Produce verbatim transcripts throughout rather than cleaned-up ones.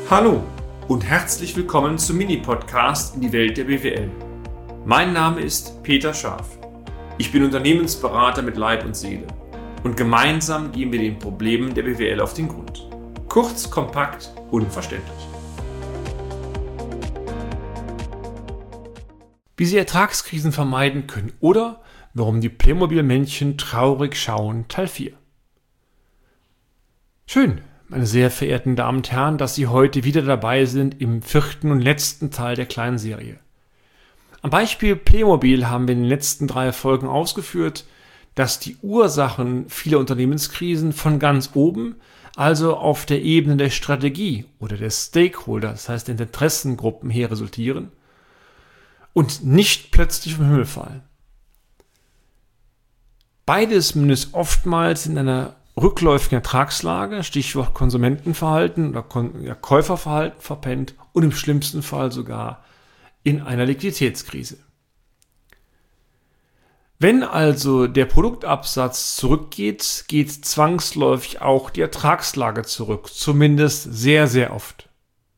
Hallo und herzlich willkommen zum Mini-Podcast in die Welt der B W L. Mein Name ist Peter Scharf. Ich bin Unternehmensberater mit Leib und Seele und gemeinsam gehen wir den Problemen der B W L auf den Grund. Kurz, kompakt, unverständlich. Wie Sie Ertragskrisen vermeiden können oder warum die Playmobil-Männchen traurig schauen, Teil vier. Schön, meine sehr verehrten Damen und Herren, dass Sie heute wieder dabei sind im vierten und letzten Teil der kleinen Serie. Am Beispiel Playmobil haben wir in den letzten drei Folgen ausgeführt, dass die Ursachen vieler Unternehmenskrisen von ganz oben, also auf der Ebene der Strategie oder der Stakeholder, das heißt der Interessengruppen her resultieren und nicht plötzlich vom Himmel fallen. Beides mündet oftmals in einer rückläufigen Ertragslage, Stichwort Konsumentenverhalten oder Kon- ja, Käuferverhalten verpennt und im schlimmsten Fall sogar in einer Liquiditätskrise. Wenn also der Produktabsatz zurückgeht, geht zwangsläufig auch die Ertragslage zurück, zumindest sehr, sehr oft.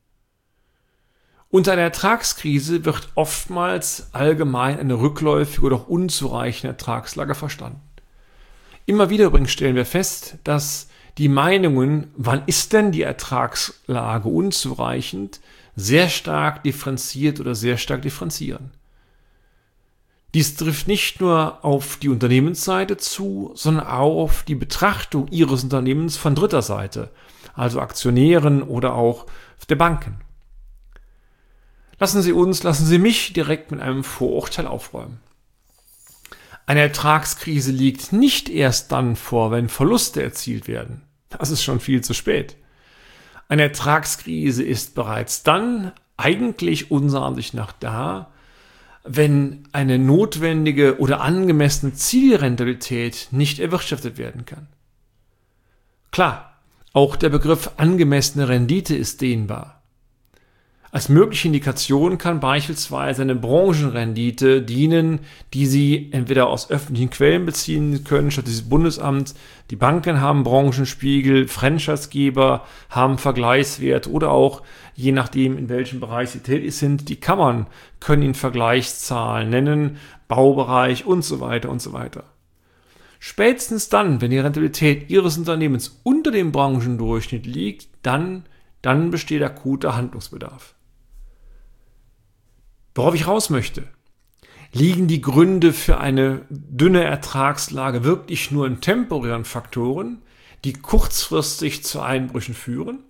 Unter einer Ertragskrise wird oftmals allgemein eine rückläufige oder auch unzureichende Ertragslage verstanden. Immer wieder übrigens stellen wir fest, dass die Meinungen, wann ist denn die Ertragslage unzureichend, sehr stark differenziert oder sehr stark differenzieren. Dies trifft nicht nur auf die Unternehmensseite zu, sondern auch auf die Betrachtung Ihres Unternehmens von dritter Seite, also Aktionären oder auch der Banken. Lassen Sie uns, lassen Sie mich direkt mit einem Vorurteil aufräumen. Eine Ertragskrise liegt nicht erst dann vor, wenn Verluste erzielt werden. Das ist schon viel zu spät. Eine Ertragskrise ist bereits dann eigentlich unserer Ansicht nach da, wenn eine notwendige oder angemessene Zielrentabilität nicht erwirtschaftet werden kann. Klar, auch der Begriff angemessene Rendite ist dehnbar. Als mögliche Indikation kann beispielsweise eine Branchenrendite dienen, die Sie entweder aus öffentlichen Quellen beziehen können, Statistisches Bundesamt, die Banken haben Branchenspiegel, Franchisegeber haben Vergleichswert oder auch, je nachdem in welchem Bereich Sie tätig sind, die Kammern können Ihnen Vergleichszahlen nennen, Baubereich und so weiter und so weiter. Spätestens dann, wenn die Rentabilität Ihres Unternehmens unter dem Branchendurchschnitt liegt, dann, dann besteht akuter Handlungsbedarf. Worauf ich raus möchte, liegen die Gründe für eine dünne Ertragslage wirklich nur in temporären Faktoren, die kurzfristig zu Einbrüchen führen?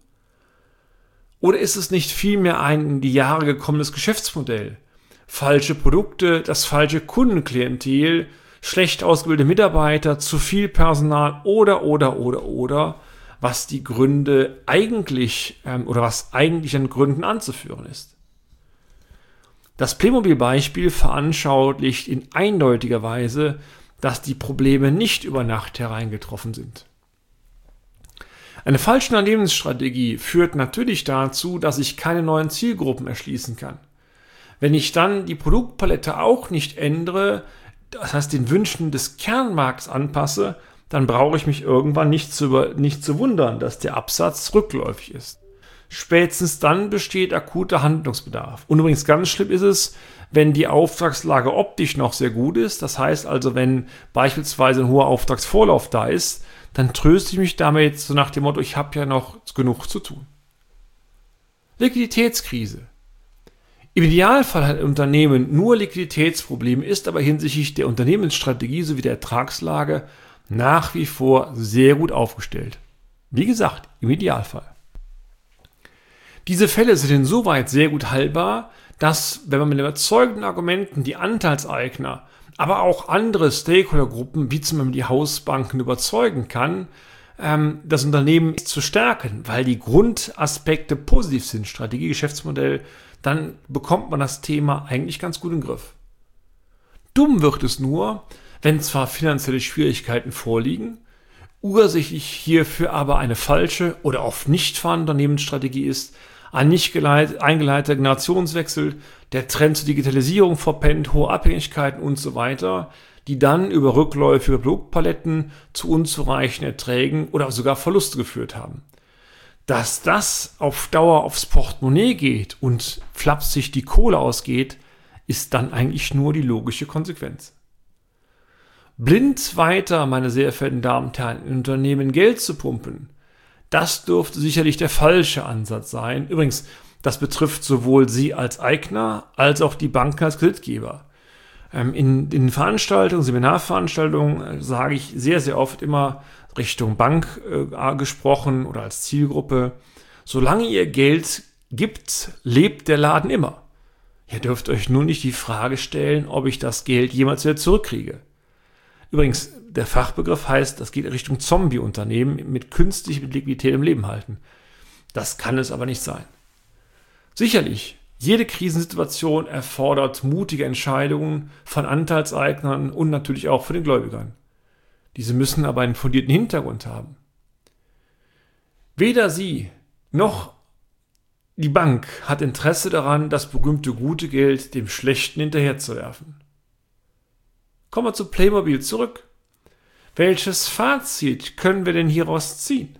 Oder ist es nicht vielmehr ein in die Jahre gekommenes Geschäftsmodell? Falsche Produkte, das falsche Kundenklientel, schlecht ausgebildete Mitarbeiter, zu viel Personal oder, oder, oder, oder, was die Gründe eigentlich ähm, oder was eigentlich an Gründen anzuführen ist. Das Playmobil-Beispiel veranschaulicht in eindeutiger Weise, dass die Probleme nicht über Nacht hereingetroffen sind. Eine falsche Unternehmensstrategie führt natürlich dazu, dass ich keine neuen Zielgruppen erschließen kann. Wenn ich dann die Produktpalette auch nicht ändere, das heißt den Wünschen des Kernmarkts anpasse, dann brauche ich mich irgendwann nicht zu, über, nicht zu wundern, dass der Absatz rückläufig ist. Spätestens dann besteht akuter Handlungsbedarf. Und übrigens ganz schlimm ist es, wenn die Auftragslage optisch noch sehr gut ist. Das heißt also, wenn beispielsweise ein hoher Auftragsvorlauf da ist, dann tröste ich mich damit so nach dem Motto, ich habe ja noch genug zu tun. Liquiditätskrise. Im Idealfall hat ein Unternehmen nur Liquiditätsprobleme, ist aber hinsichtlich der Unternehmensstrategie sowie der Ertragslage nach wie vor sehr gut aufgestellt. Wie gesagt, im Idealfall. Diese Fälle sind insoweit sehr gut heilbar, dass, wenn man mit überzeugenden Argumenten die Anteilseigner, aber auch andere Stakeholdergruppen, wie zum Beispiel die Hausbanken, überzeugen kann, ähm, das Unternehmen zu stärken, weil die Grundaspekte positiv sind, Strategie, Geschäftsmodell, dann bekommt man das Thema eigentlich ganz gut in den Griff. Dumm wird es nur, wenn zwar finanzielle Schwierigkeiten vorliegen, ursächlich hierfür aber eine falsche oder oft nicht vorhandene Unternehmensstrategie ist, ein nicht geleit- eingeleiteter Generationswechsel, der Trend zur Digitalisierung verpennt, hohe Abhängigkeiten und so weiter, die dann über rückläufige Produktpaletten zu unzureichenden Erträgen oder sogar Verluste geführt haben. Dass das auf Dauer aufs Portemonnaie geht und flapsig die Kohle ausgeht, ist dann eigentlich nur die logische Konsequenz. Blind weiter, meine sehr verehrten Damen und Herren, in Unternehmen Geld zu pumpen, das dürfte sicherlich der falsche Ansatz sein. Übrigens, das betrifft sowohl Sie als Eigner als auch die Banken als Kreditgeber. In den Veranstaltungen, Seminarveranstaltungen sage ich sehr, sehr oft immer Richtung Bank äh, gesprochen oder als Zielgruppe: Solange ihr Geld gibt, lebt der Laden immer. Ihr dürft euch nur nicht die Frage stellen, ob ich das Geld jemals wieder zurückkriege. Übrigens, der Fachbegriff heißt, das geht Richtung Zombie-Unternehmen mit künstlicher Liquidität im Leben halten. Das kann es aber nicht sein. Sicherlich, jede Krisensituation erfordert mutige Entscheidungen von Anteilseignern und natürlich auch von den Gläubigern. Diese müssen aber einen fundierten Hintergrund haben. Weder Sie noch die Bank hat Interesse daran, das berühmte gute Geld dem Schlechten hinterherzuwerfen. Kommen wir zu Playmobil zurück. Welches Fazit können wir denn hieraus ziehen?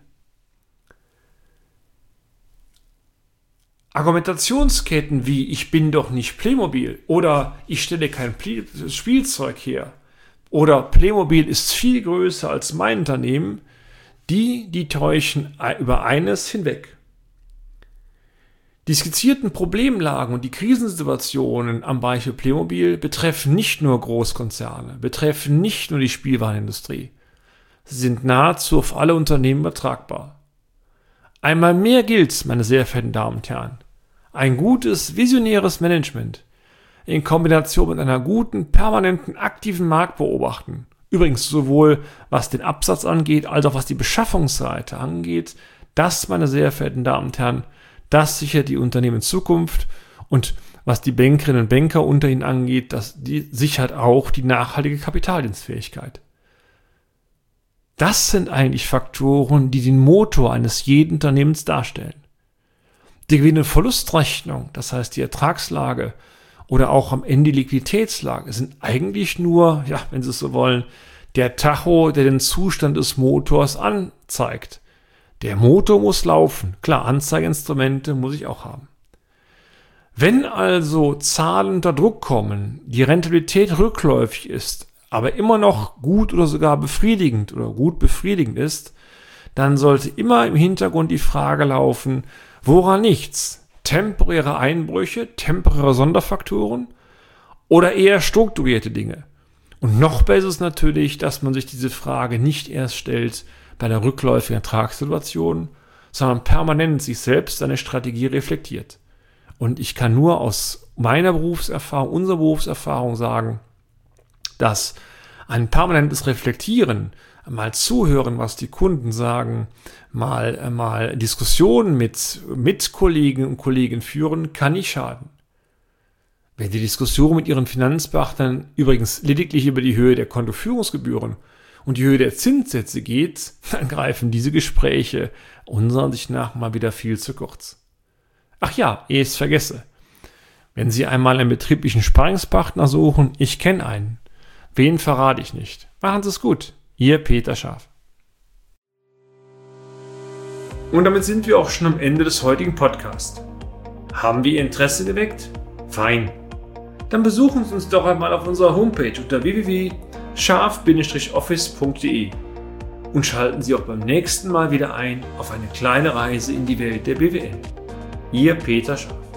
Argumentationsketten wie „Ich bin doch nicht Playmobil" oder „Ich stelle kein Spielzeug her" oder „Playmobil ist viel größer als mein Unternehmen", die, die täuschen über eines hinweg. Die skizzierten Problemlagen und die Krisensituationen am Beispiel Playmobil betreffen nicht nur Großkonzerne, betreffen nicht nur die Spielwarenindustrie. Sie sind nahezu auf alle Unternehmen übertragbar. Einmal mehr gilt, meine sehr verehrten Damen und Herren, ein gutes, visionäres Management in Kombination mit einer guten, permanenten, aktiven Marktbeobachtung, übrigens sowohl was den Absatz angeht, als auch was die Beschaffungsseite angeht, das, meine sehr verehrten Damen und Herren, das sichert die Unternehmen Zukunft, und was die Bankerinnen und Banker unter ihnen angeht, das die sichert auch die nachhaltige Kapitaldienstfähigkeit. Das sind eigentlich Faktoren, die den Motor eines jeden Unternehmens darstellen. Die Gewinn- und Verlustrechnung, das heißt die Ertragslage oder auch am Ende die Liquiditätslage, sind eigentlich nur, ja, wenn Sie es so wollen, der Tacho, der den Zustand des Motors anzeigt. Der Motor muss laufen. Klar, Anzeigeinstrumente muss ich auch haben. Wenn also Zahlen unter Druck kommen, die Rentabilität rückläufig ist, aber immer noch gut oder sogar befriedigend oder gut befriedigend ist, dann sollte immer im Hintergrund die Frage laufen, woran liegt's? Temporäre Einbrüche, temporäre Sonderfaktoren oder eher strukturierte Dinge? Und noch besser ist natürlich, dass man sich diese Frage nicht erst stellt bei der rückläufigen Ertragssituation, sondern permanent sich selbst seine Strategie reflektiert. Und ich kann nur aus meiner Berufserfahrung, unserer Berufserfahrung sagen, dass ein permanentes Reflektieren, mal zuhören, was die Kunden sagen, mal, mal Diskussionen mit, mit Kollegen und Kollegen führen, kann nicht schaden. Wenn die Diskussion mit ihren Finanzbeachtern übrigens lediglich über die Höhe der Kontoführungsgebühren und die Höhe der Zinssätze geht, dann greifen diese Gespräche unserer Ansicht nach mal wieder viel zu kurz. Ach ja, ehe ich es vergesse. Wenn Sie einmal einen betrieblichen Sparringspartner suchen, ich kenne einen. Wen verrate ich nicht. Machen Sie es gut. Ihr Peter Scharf. Und damit sind wir auch schon am Ende des heutigen Podcasts. Haben wir Ihr Interesse geweckt? Fein. Dann besuchen Sie uns doch einmal auf unserer Homepage unter w w w punkt scharf Bindestrich office punkt d e und schalten Sie auch beim nächsten Mal wieder ein auf eine kleine Reise in die Welt der B W L. Ihr Peter Scharf.